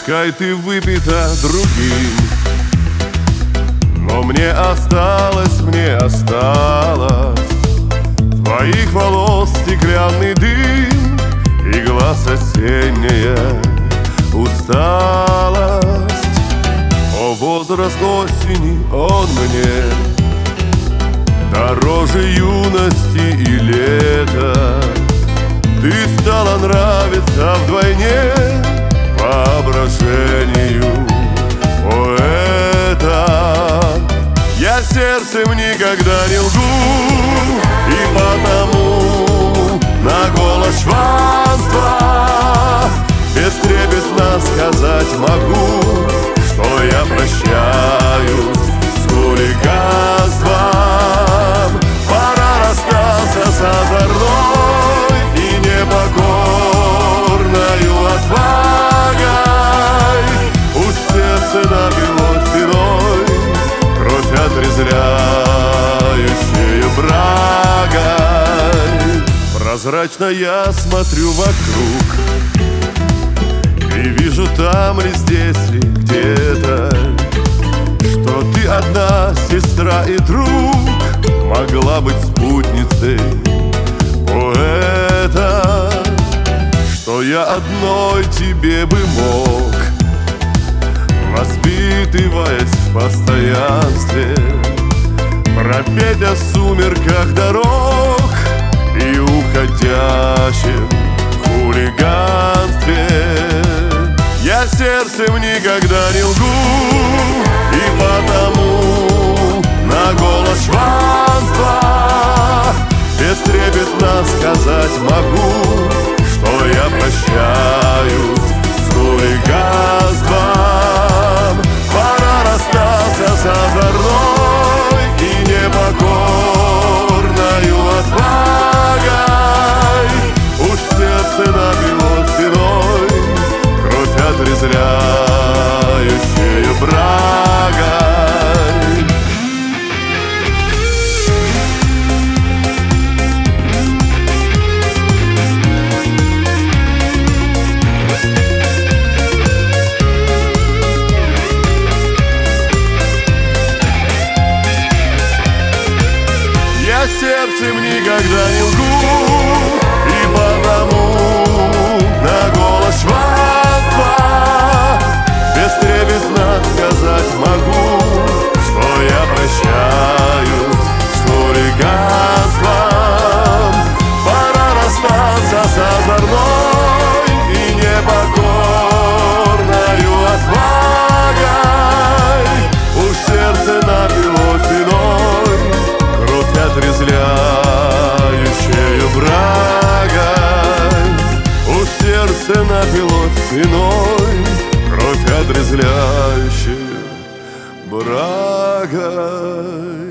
Пускай ты выпита другим, но мне осталось твоих волос стеклянный дым и глаз осенняя усталость. О, возраст осени, он мне дороже юности и лета. Ты стала нравиться вдвойне воображению поэта. Я сердцем никогда не лгу, и потому на голос чванства бестрепетно сказать могу, что я прощаюсь с хулиганством. Пора расстаться с озорной и непокорною отвагой. Уж сердце напилось виной, кровь отрезвляющую брагой. Прозрачно я смотрю вокруг и вижу там ли, здесь ли, где-то, что ты одна сестра и друг, могла быть спутницей поэта. Что я одной тебе бы мог, воспитываясь в постоянстве, пропеть о сумерках дорог и уходящем хулиганстве. Я сердцем никогда не лгу, и потому на голос чванства бестрепетно сказать могу, что я прощаюсь с хулиганством. Пора расстаться с озорной и непокорною отвагой. Уж сердце напилось виной, кровь отрезвляющую брагой. Я сердцем никогда не лгу, и потому на голос чванства бестрепетно сказать могу, что я прощаюсь с хулиганством. Пора расстаться с озорной и непокорною отвагой. Уж сердце напилось виной, кровь отрезвляющую брагой. Уж сердце напилось виной, кровь отрезвляющую брагой.